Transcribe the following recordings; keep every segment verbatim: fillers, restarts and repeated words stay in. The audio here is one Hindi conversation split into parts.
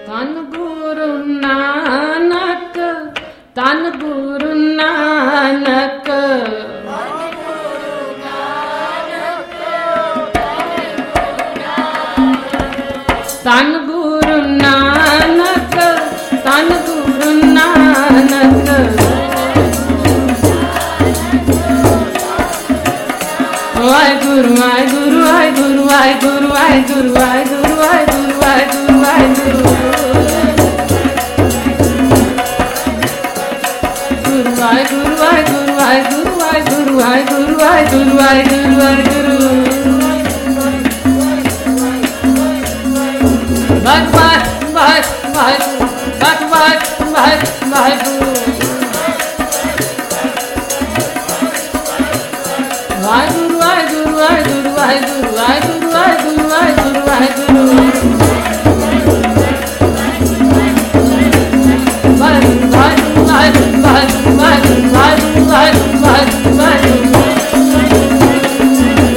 ਧੰਨ ਗੁਰੂ ਨਾਨਕ, ਧੰਨ ਗੁਰੂ ਨਾਨਕ, ਧੰਨ ਗੁਰੂ ਨਾਨਕ, ਧੰਨ ਗੁਰੂ ਨਾਨਕ, ਵਾਹਿਗੁਰੂ ਵਾਹਿਗੁਰੂ ਵਾਹਿਗੁਰੂ ਵਾਹਿਗੁਰੂ ਵਾਹਿਗੁਰੂ ਵਾਹਿਗੁਰੂ ਵਾਹਿਗੁਰੂ ਵਾਹਿਗੁਰੂ ਵਾਹਿਗੁਰੂ ਵਾਹਿਗੁਰੂ ਵਾਹਿਗੁਰੂ ਵਾਹਿਗੁਰੂ ਵਾਹਿਗੁਰੂ ਵਾਹਿਗੁਰੂ ਵਾਹਿਗੁਰੂ ਵਾਹਿਗੁਰੂ ਵਾਹਿਗੁਰੂ ਭਗਵਾਨ ਵਾਹਿਗੁਰੂ ਭਗਵਾਨ ਵਾਹਿਗੁਰੂ ਵਾਹਿਗੁਰੂ ਵਾਹਿਗੁਰੂ ਵਾਹਿਗੁਰੂ ਵਾਹਿਗੁਰੂ ਵਾਹਿਗੁਰੂ ਵਾਹਿਗੁਰੂ ਵਾਹਿਗੁਰੂ ਵਾਹਿਗੁਰੂ ਵਾਹਿਗੁਰੂ ਵਾਹਿਗੁਰੂ ਵਾਹਿਗੁਰੂ ਵਾਹਿਗੁਰੂ ਵਾਹਿਗੁਰੂ ਵਾਹਿਗੁਰੂ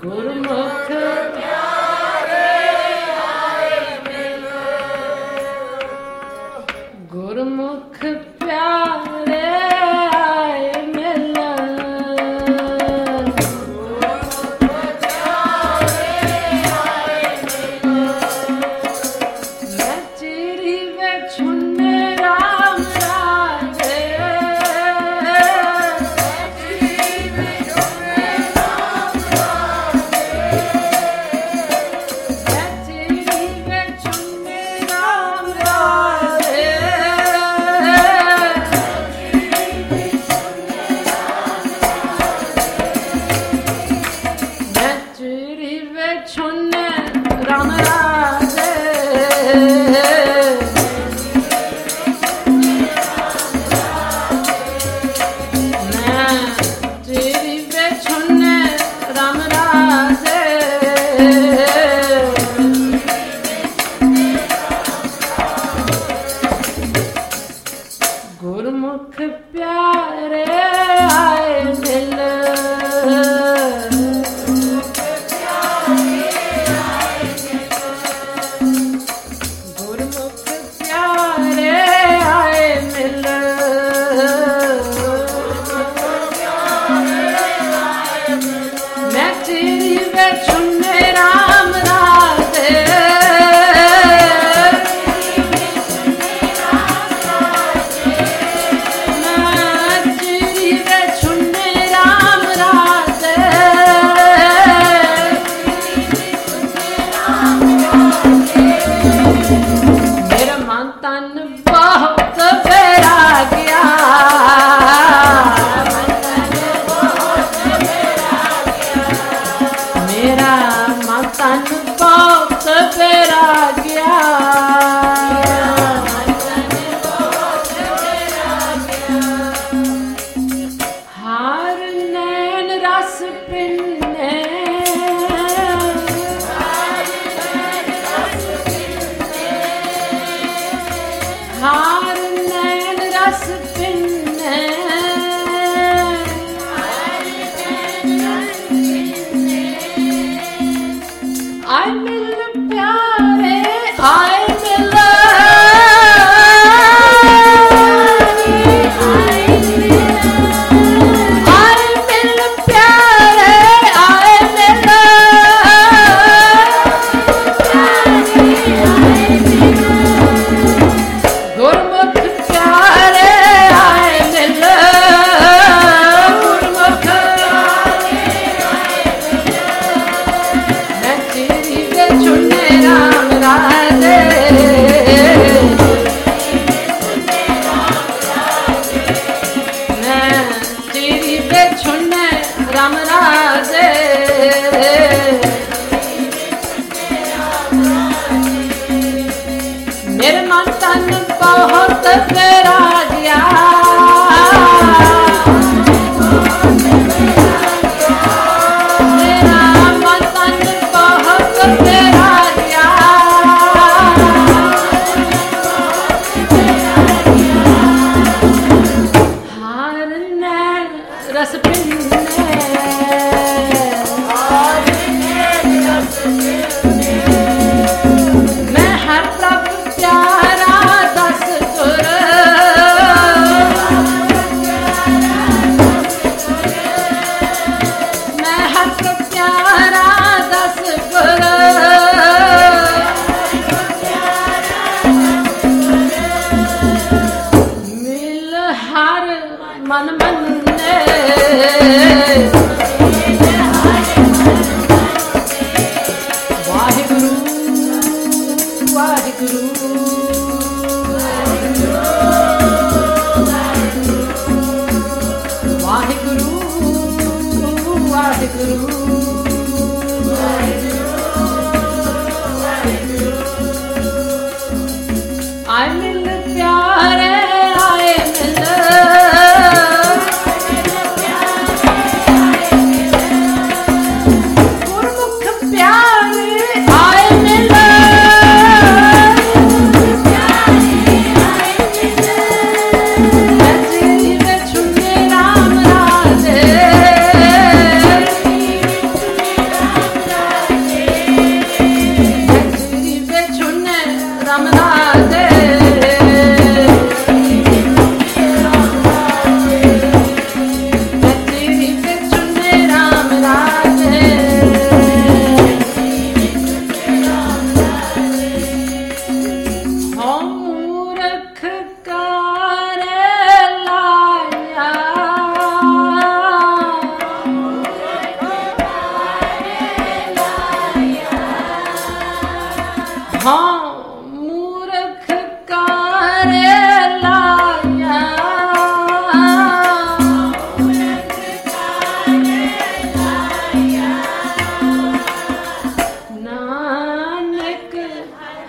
गुरमुख गुरमुख प्यारे आए मिलन मैं चिरी वे छुन्ने राम राजे मैं चिरी वे छुन्ने राम राजे मैं चिरी वे छुन्ने राम राजे मैं चिरी वे छुन्ने राम राजे गुरमुख प्यारे आए मिल गुरमुख प्यारे आए मिल मैं तेरी वे छुन्ने राम राधे मैं तेरी वे छुन्ने राम राधे मेरा मन तन बहुत फेरा गया मेरा मन तन बहुत फेरा गया हार नैन रस पिन्ने हार नैन रस पिन्ने आए मिल प्यारे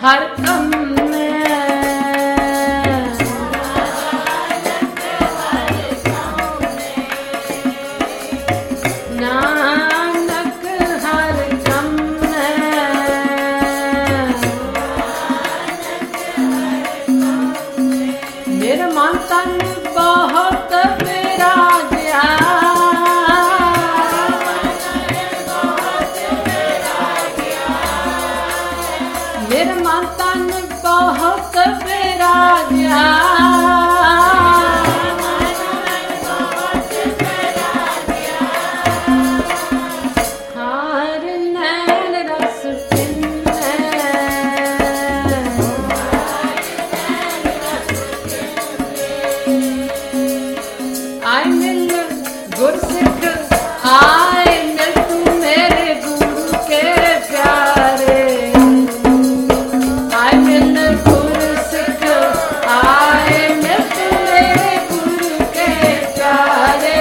हर कम में नानक हर कम में मेरा मन तन बहुत विराजया मेरा मन तन बहुत विराजया हर नैन रस पिन्ने आए मिल गुरसिख आए मिल तू मेरे गुरु के प्यारे आए मिल गुरसिख आए मिल तू मेरे गुरु के प्यारे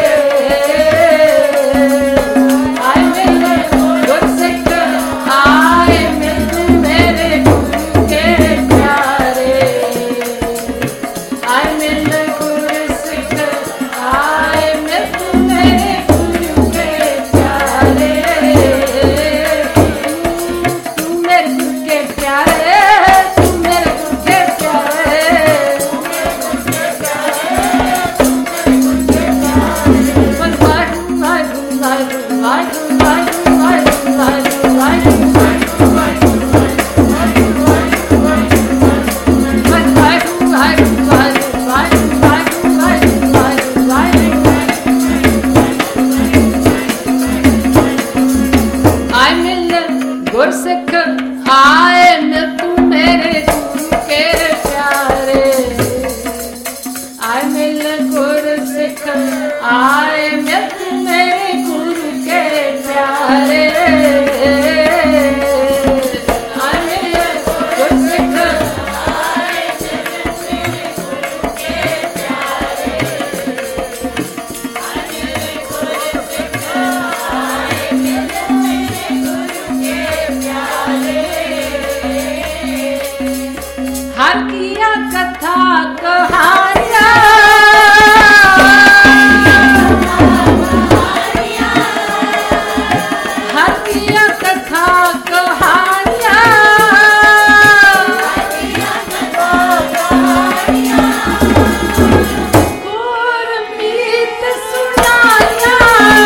आए मिल गुरसिख आए मिल तू मेरे गुरु के प्यारे आए मिल गुरसिख आए मिल तू मेरे गुरु के प्यारे तू मेरे गुरु के प्यारे तू मेरे गुरु के प्यारे बोल वाहिगुरू वाहिगुरू वाहिगुरू वाहिगुरू वाहिगुरू वाहिगुरू आए मिल गुरसिख आए मिल तू मेरे गुरु के प्यारे आए मिल गुरसिख आए मिल तू मेरे गुरु के प्यारे आए मिल गुरसिख आए मिल तू मेरे गुरु के प्यारे आए मिल गुरसिख आए मिल तू मेरे गुरु के प्यारे हर किया कथा कहानियां हर किया कथा कहानियां गुरमीत सुनाया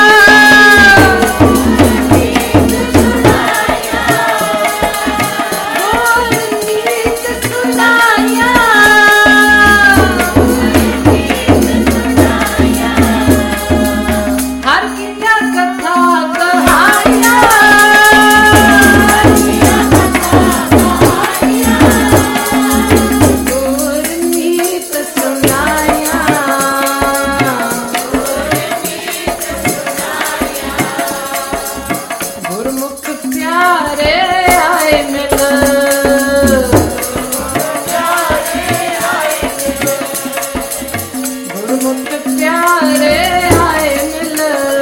गुरमीत सुनाया हर किया कथा कहानियां गुरमीत सुनाया गुरमुख प्यारे आए मिल गुरमुख प्यारे आए मिल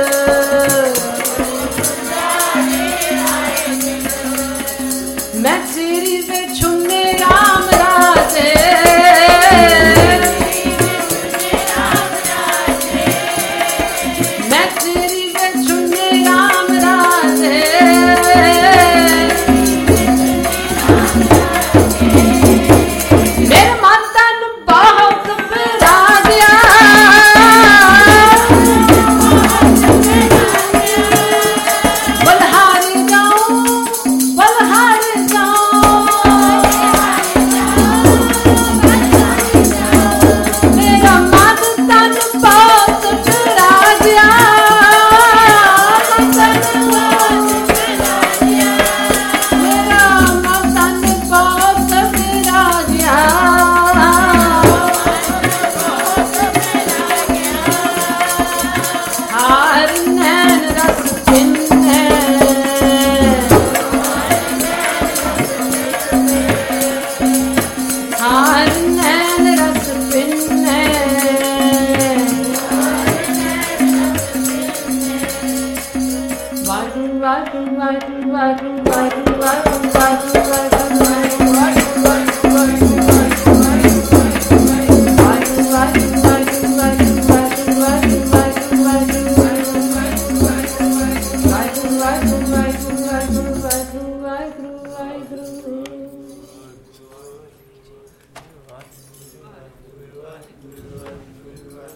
मैं तेरी वे छुने राम राजे मैं तेरी वे छुने राम राजे मेरे मन तन बहुत विराजया बलहारी जाऊं बलहारी जाऊं मेरा मन तन बहुत विराजया मेरा मन तन बहुत विराजया हर नैन रस पिन्ने हर नैन रस पिन्ने वाहिगुरू वाहिगुरू वाहिगुरू वाहिगुरू वाहिगुरू वाहिगुरू वाहिगुरू वाहिगुरू बन